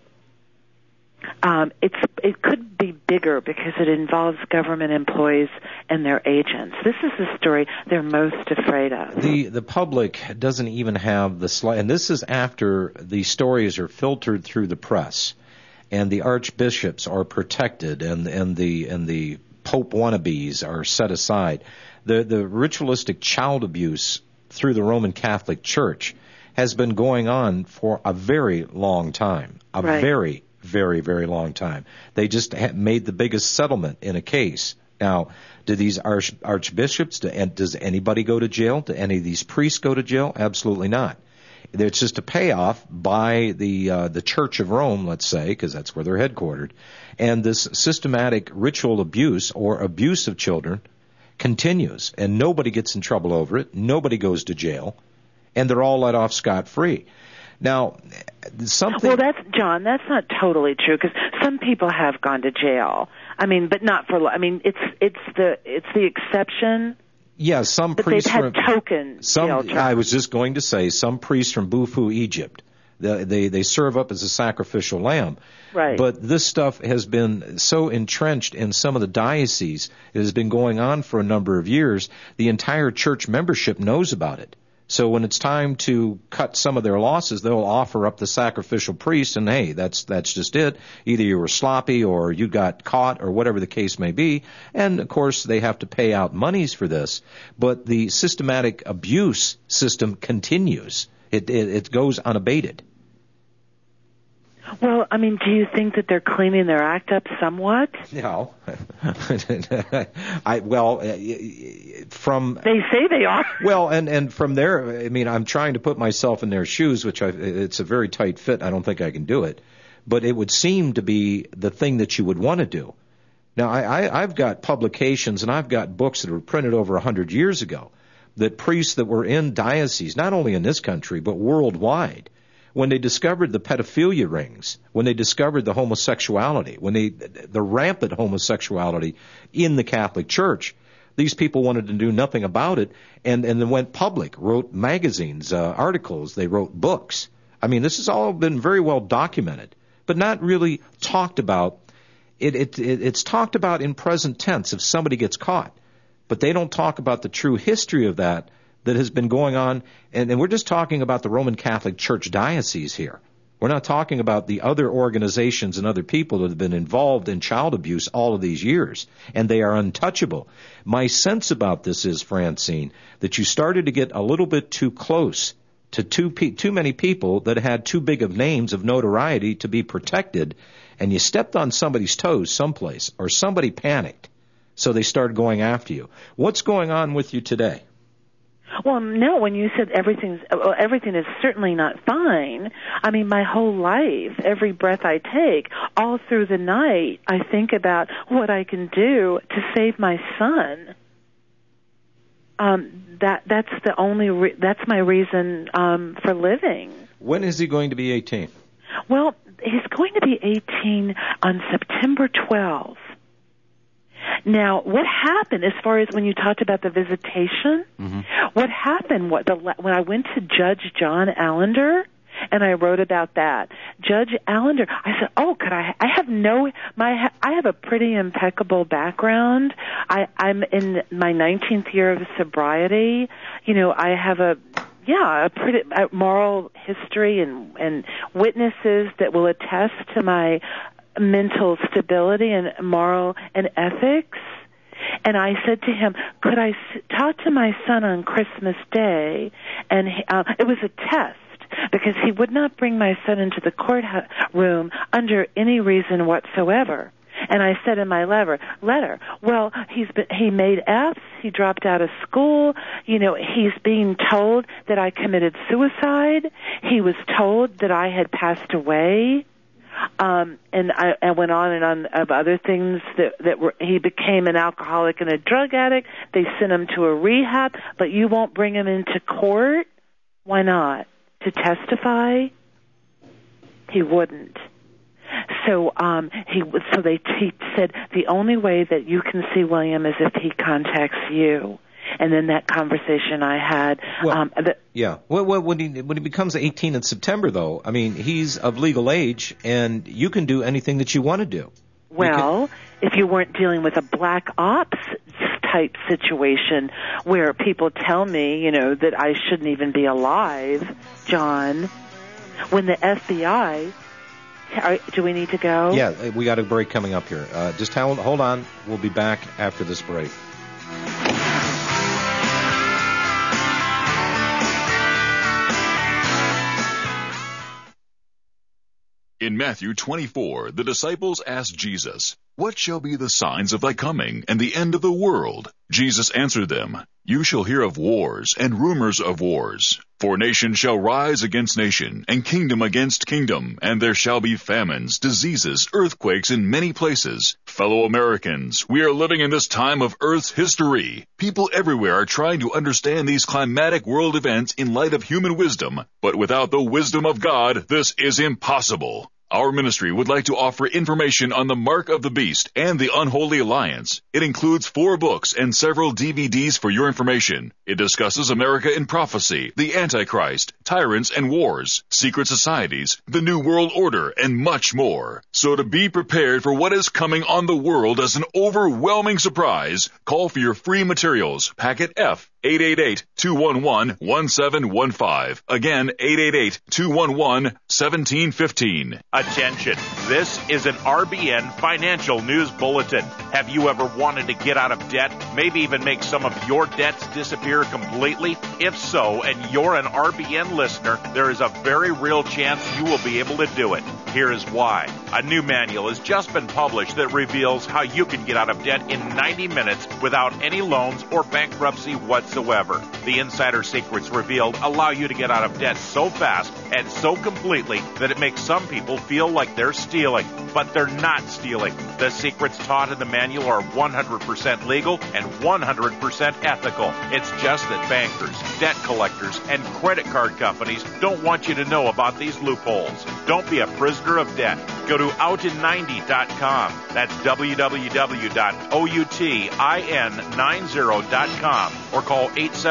G: It could be bigger because it involves government employees and their agents. This is the story they're most afraid of.
B: The public doesn't even have the slight, and this is after the stories are filtered through the press, and the archbishops are protected, and the Pope wannabes are set aside. The ritualistic child abuse through the Roman Catholic Church has been going on for a very long time.
G: Right.
B: Very, very long time. They just made the biggest settlement in a case. Now, do these archbishops, does anybody go to jail? Do any of these priests go to jail? Absolutely not. It's just a payoff by the Church of Rome, let's say, because that's where they're headquartered. And this systematic ritual abuse or abuse of children continues, and nobody gets in trouble over it. Nobody goes to jail, and they're all let off scot-free. Now,
G: Well, that's not totally true, because some people have gone to jail. I mean, but not for. I mean, it's the exception.
B: Yeah, some
G: but
B: priests
G: they've had token jail terms.
B: I was just going to say some priests from Bufu, Egypt. They serve up as a sacrificial lamb.
G: Right.
B: But this stuff has been so entrenched in some of the dioceses. It has been going on for a number of years. The entire church membership knows about it. So when it's time to cut some of their losses, they'll offer up the sacrificial priest, and hey, that's just it. Either you were sloppy or you got caught or whatever the case may be. And of course, they have to pay out monies for this. But the systematic abuse system continues. It goes unabated.
G: Well, I mean, do you think that they're cleaning their act up somewhat?
B: No. From
G: they say they are.
B: Well, and from there, I mean, I'm trying to put myself in their shoes, which it's a very tight fit. I don't think I can do it, but it would seem to be the thing that you would want to do. Now, I've got publications and I've got books that were printed over 100 years ago that priests that were in dioceses, not only in this country but worldwide, when they discovered the pedophilia rings, when they discovered the homosexuality, the rampant homosexuality in the Catholic Church, these people wanted to do nothing about it, and then went public, wrote magazines, articles, they wrote books. I mean, this has all been very well documented, but not really talked about. It's talked about in present tense if somebody gets caught, but they don't talk about the true history of that has been going on, and we're just talking about the Roman Catholic Church diocese here. We're not talking about the other organizations and other people that have been involved in child abuse all of these years, and they are untouchable. My sense about this is, Francine, that you started to get a little bit too close to too many people that had too big of names of notoriety to be protected, and you stepped on somebody's toes someplace, or somebody panicked, so they started going after you. What's going on with you today?
G: Well, no, when you said everything is certainly not fine, I mean, my whole life, every breath I take, all through the night, I think about what I can do to save my son. That's the only. That's my reason for living.
B: When is he going to be 18?
G: Well, he's going to be 18 on September 12th. Now, what happened as far as when you talked about the visitation?
B: Mm-hmm.
G: What happened? When I went to Judge John Allender and I wrote about that, Judge Allender, I said, "Oh, could I have a pretty impeccable background. I'm in my 19th year of sobriety. I have a pretty moral history and witnesses that will attest to my mental stability and moral and ethics." And I said to him, could I talk to my son on Christmas Day? And it was a test, because he would not bring my son into the courtroom under any reason whatsoever. And I said in my letter, well, he made F's, he dropped out of school, he's being told that I committed suicide, he was told that I had passed away, and I went on and on of other things he became an alcoholic and a drug addict, they sent him to a rehab, but you won't bring him into court? Why not? To testify? He wouldn't. So he said the only way that you can see William is if he contacts you. And then that conversation I had.
B: When he becomes 18 in September, though, I mean, he's of legal age, and you can do anything that you want to do.
G: Well, if you weren't dealing with a black ops type situation where people tell me, that I shouldn't even be alive, John, when the FBI... do we need to go?
B: Yeah, we got a break coming up here. Just hold on. We'll be back after this break.
K: In Matthew 24, the disciples asked Jesus, "What shall be the signs of thy coming and the end of the world?" Jesus answered them, "You shall hear of wars and rumors of wars. For nation shall rise against nation, and kingdom against kingdom, and there shall be famines, diseases, earthquakes in many places. Fellow Americans, we are living in this time of Earth's history. People everywhere are trying to understand these climatic world events in light of human wisdom, but without the wisdom of God, this is impossible. Our ministry would like to offer information on the Mark of the Beast and the Unholy Alliance. It includes 4 books and several DVDs for your information. It discusses America in prophecy, the Antichrist, tyrants and wars, secret societies, the New World Order, and much more. So to be prepared for what is coming on the world as an overwhelming surprise, call for your free materials. Packet F, 888-211-1715. Again, 888-211-1715.
P: Attention, this is an RBN Financial News Bulletin. Have you ever wanted to get out of debt, maybe even make some of your debts disappear completely? If so, and you're an RBN listener, there is a very real chance you will be able to do it. Here is why. A new manual has just been published that reveals how you can get out of debt in 90 minutes without any loans or bankruptcy whatsoever. The insider secrets revealed allow you to get out of debt so fast and so completely that it makes some people feel like they're stealing, but they're not stealing. The secrets taught in the manual are 100% legal and 100% ethical. It's just that bankers, debt collectors, and credit card companies don't want you to know about these loopholes. Don't be a prisoner of debt. Go to outin90.com. That's www.outin90.com or call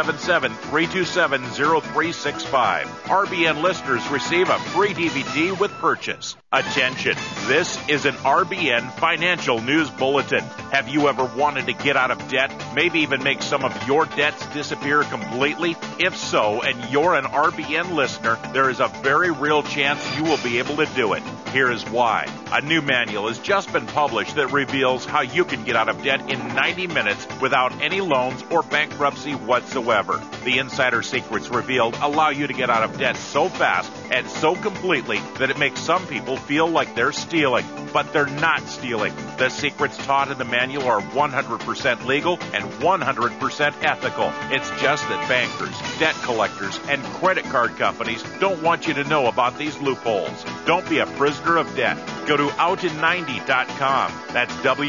P: 877-327-0365. RBN listeners receive a free DVD with purchase. Attention, this is an RBN Financial News Bulletin. Have you ever wanted to get out of debt, maybe even make some of your debts disappear completely? If so, and you're an RBN listener, there is a very real chance you will be able to do it. Here is why. A new manual has just been published that reveals how you can get out of debt in 90 minutes without any loans or bankruptcy whatsoever. The insider secrets revealed allow you to get out of debt so fast and so completely that it makes some people feel like they're stealing, but they're not stealing. The secrets taught in the manual are 100% legal and 100% ethical. It's just that bankers, debt collectors, and credit card companies don't want you to know about these loopholes. Don't be a prisoner Master of Debt. Go to outin90.com. That's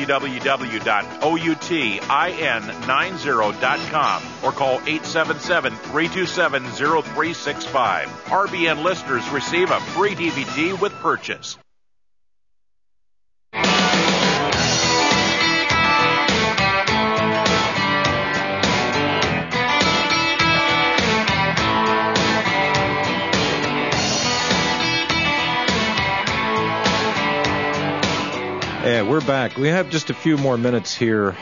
P: www.outin90.com or call 877-327-0365. RBN listeners receive a free DVD with purchase.
B: Yeah, we're back. We have just a few more minutes here.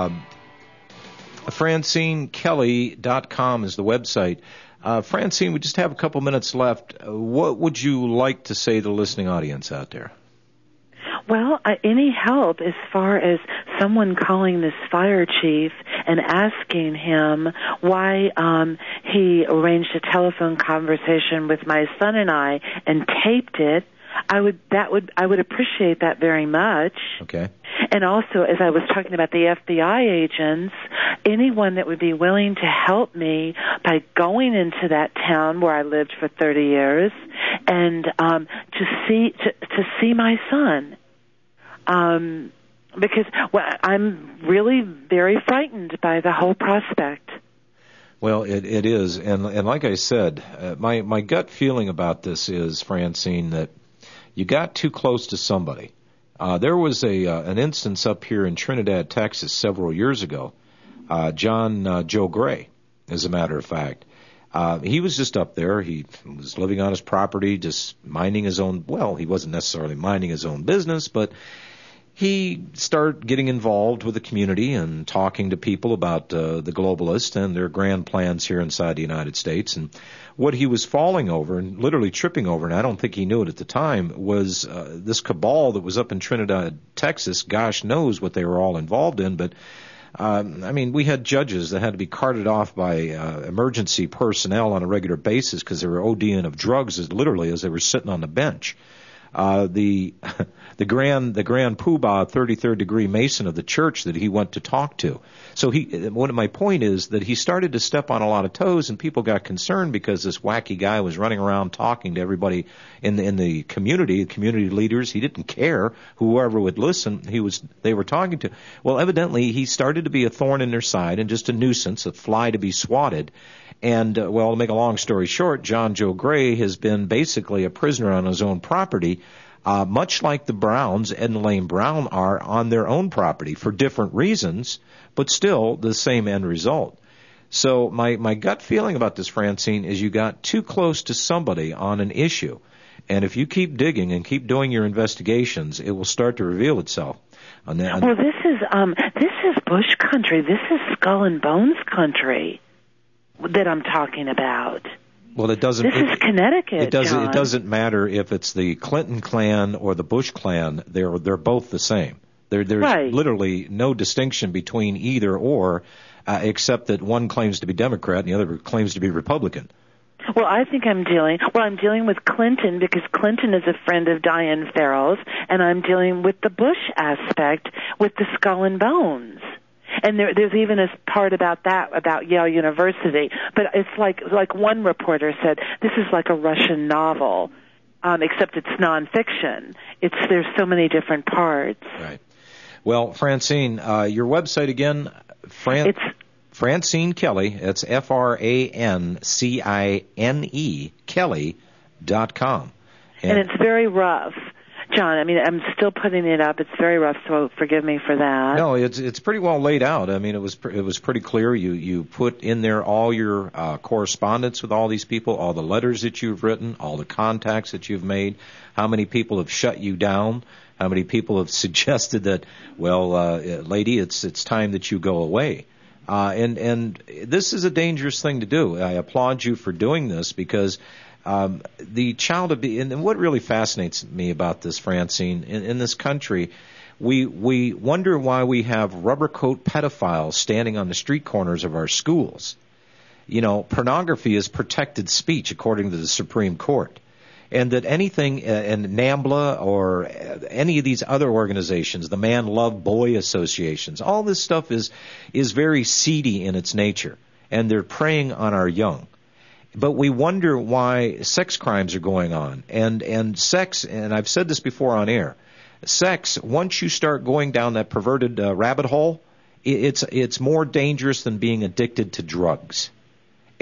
B: FrancineKelly.com is the website. Francine, we just have a couple minutes left. What would you like to say to the listening audience out there?
G: Well, any help as far as someone calling this fire chief and asking him why he arranged a telephone conversation with my son and I and taped it. I would appreciate that very much.
B: Okay.
G: And also, as I was talking about the FBI agents, anyone that would be willing to help me by going into that town where I lived for 30 years and to see my son. Because I'm really very frightened by the whole prospect.
B: Well, it is, and like I said, my gut feeling about this is, Francine, that you got too close to somebody. There was an instance up here in Trinidad, Texas, several years ago. Joe Gray, as a matter of fact. He was just up there. He was living on his property, just minding his own, well, he wasn't necessarily minding his own business, but he started getting involved with the community and talking to people about the globalists and their grand plans here inside the United States. And what he was falling over and literally tripping over, and I don't think he knew it at the time, was this cabal that was up in Trinidad, Texas. Gosh knows what they were all involved in, but we had judges that had to be carted off by emergency personnel on a regular basis because they were ODing of drugs as they were sitting on the bench. The grand poobah, 33rd degree Mason of the church that he went to talk to. So one of my point is that he started to step on a lot of toes, and people got concerned because this wacky guy was running around talking to everybody in the community leaders. He didn't care whoever would listen. They were talking to. Well, evidently he started to be a thorn in their side and just a nuisance, a fly to be swatted. And, to make a long story short, Joe Gray has been basically a prisoner on his own property, much like the Browns, Ed and Elaine Brown, are on their own property for different reasons, but still the same end result. So my gut feeling about this, Francine, is you got too close to somebody on an issue. And if you keep digging and keep doing your investigations, it will start to reveal itself.
G: Well, this is Bush country. This is Skull and Bones country that I'm talking about.
B: Well, it doesn't.
G: This is Connecticut. John.
B: It doesn't matter if it's the Clinton clan or the Bush clan. They're both the same. There's
G: right.
B: Literally no distinction between either or, except that one claims to be Democrat and the other claims to be Republican.
G: Well, I think I'm dealing with Clinton because Clinton is a friend of Dianne Farrell's, and I'm dealing with the Bush aspect with the Skull and Bones. And there's even a part about Yale University. But it's like one reporter said, this is like a Russian novel, except it's nonfiction. There's so many different parts.
B: Right. Well, Francine, your website again, it's Francine Kelly. It's Francine Kelly.com.
G: And it's very rough. John, I'm still putting it up. It's very rough, so forgive me for that.
B: No, it's pretty well laid out. It was pretty clear. You put in there all your correspondence with all these people, all the letters that you've written, all the contacts that you've made, how many people have shut you down, how many people have suggested that, lady, it's time that you go away. And this is a dangerous thing to do. I applaud you for doing this because the child abuse, and what really fascinates me about this, Francine, in this country, we wonder why we have rubber coat pedophiles standing on the street corners of our schools. Pornography is protected speech according to the Supreme Court. And that anything in NAMBLA or any of these other organizations, the Man Love Boy Associations, all this stuff is very seedy in its nature, and they're preying on our young. But we wonder why sex crimes are going on. And sex, and I've said this before on air, sex, once you start going down that perverted rabbit hole, it's more dangerous than being addicted to drugs.